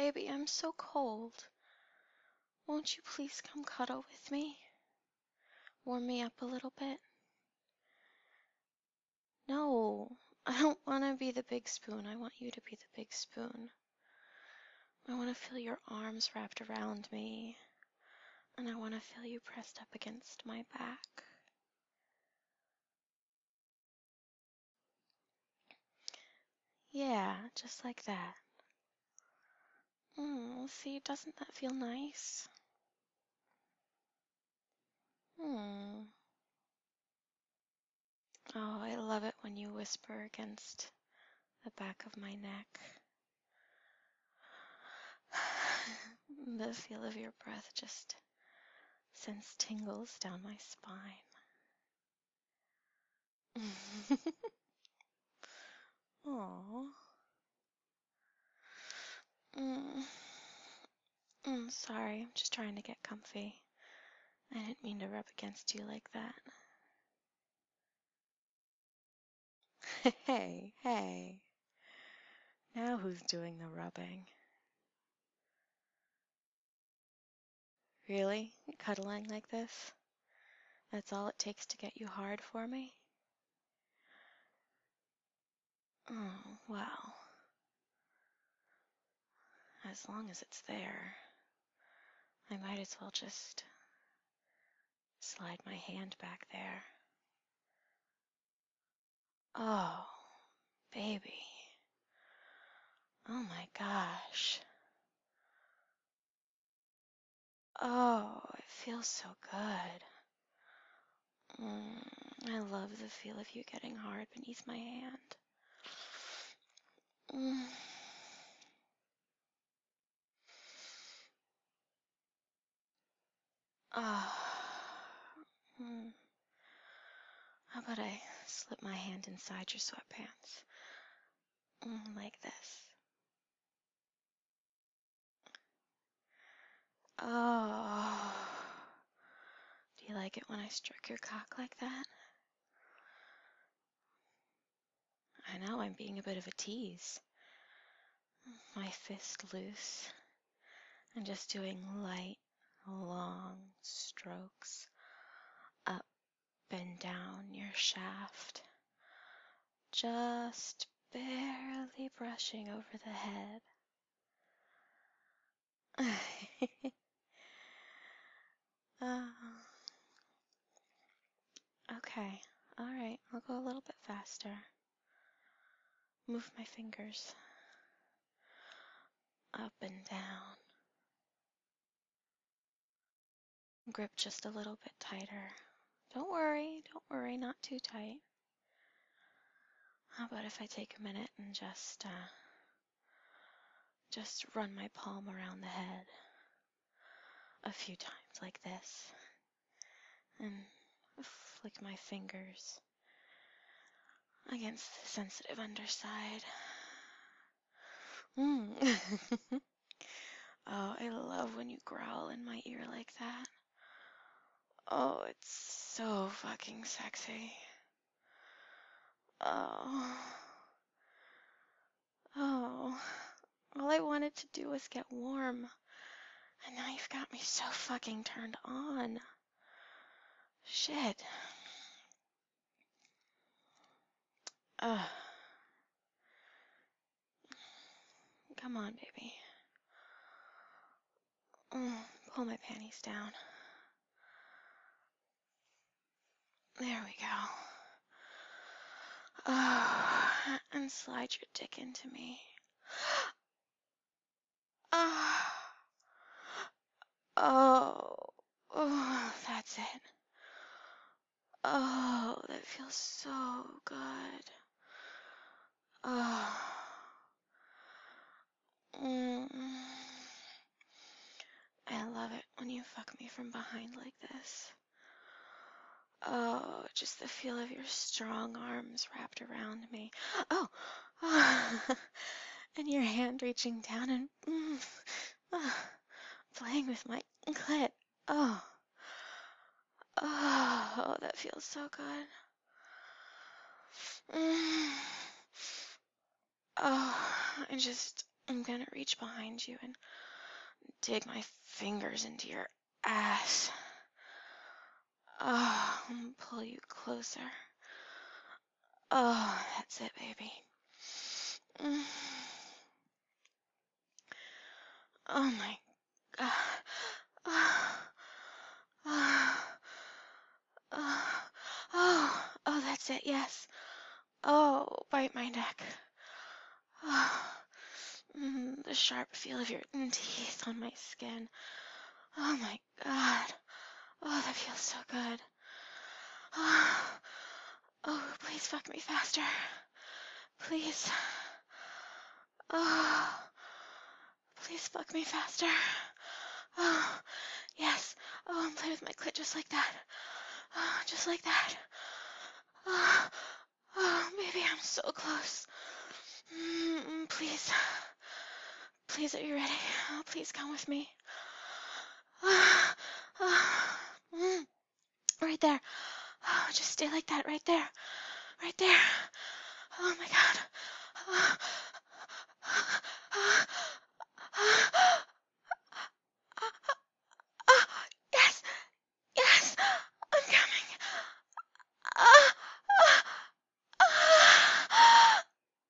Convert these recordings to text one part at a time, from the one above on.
baby, I'm so cold. Won't you please come cuddle with me? Warm me up a little bit? No, I don't want to be the big spoon. I want you to be the big spoon. I want to feel your arms wrapped around me, and I want to feel you pressed up against my back. Yeah, just like that. See, doesn't that feel nice? Hmm. Oh, I love it when you whisper against the back of my neck. The feel of your breath just sends tingles down my spine. Aww. Mm. Sorry, I'm just trying to get comfy. I didn't mean to rub against you like that. Hey, hey. Now who's doing the rubbing? Really? Cuddling like this? That's all it takes to get you hard for me? Oh, well. As long as it's there, I might as well just slide my hand back there. Oh, baby. Oh my gosh. Oh, it feels so good. I love the feel of you getting hard beneath my hand. Mm. Ah. How about I slip my hand inside your sweatpants? Like this. Oh. Do you like it when I stroke your cock like that? I know I'm being a bit of a tease. My fist loose and just doing light, long strokes up and down your shaft. Just barely brushing over the head. Oh. Okay, alright, I'll go a little bit faster. Move my fingers up and down. Grip just a little bit tighter. Don't worry, not too tight. How about if I take a minute and just run my palm around the head a few times like this, and flick my fingers against the sensitive underside. Oh, I love when you growl in my ear like that. Oh, it's so fucking sexy. Oh. Oh. All I wanted to do was get warm. And now you've got me so fucking turned on. Shit. Ugh. Come on, baby. Pull my panties down. There we go. Oh, and slide your dick into me. Oh, oh, that's it. Oh, that feels so good. Oh. I love it when you fuck me from behind like this. Oh, just the feel of your strong arms wrapped around me. Oh, and your hand reaching down and playing with my clit. Oh, that feels so good. Oh, I just I'm gonna reach behind you and dig my fingers into your ass. Oh, and pull you closer. Oh, that's it, baby. Mm. Oh my God. Oh, oh, oh, oh, that's it, yes. Oh, bite my neck. Oh, the sharp feel of your teeth on my skin. Oh my God. Oh, that feels so good. Oh, oh, please fuck me faster. Please. Oh, please fuck me faster. Oh, yes. Oh, and play with my clit just like that. Oh, just like that. Oh, oh, baby, I'm so close. Please. Please, are you ready? Oh, please come with me. Oh, oh, right there. Oh, just stay like that, right there. Right there. Oh my God. Oh, oh, oh, oh, yes, yes, I'm coming. Oh, oh, oh,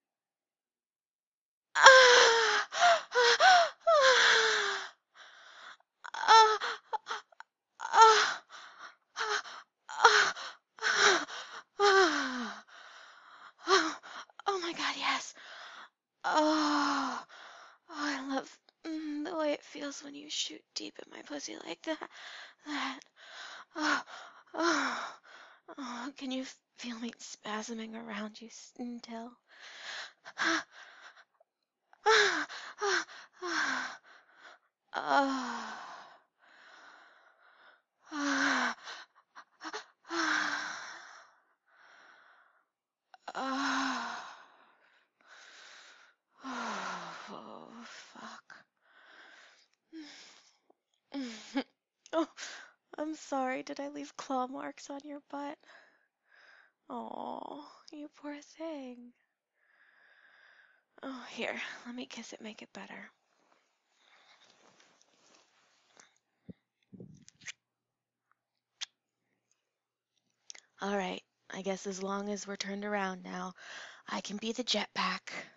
oh, oh, oh, oh my God, yes. Oh, oh, I love the way it feels when you shoot deep in my pussy like that. That. Oh, oh, oh, can you feel me spasming around you still? Oh, oh, oh, oh, oh, oh, fuck. Oh, I'm sorry. Did I leave claw marks on your butt? Oh, you poor thing. Oh, here, let me kiss it, make it better. All right, I guess as long as we're turned around now, I can be the jetpack.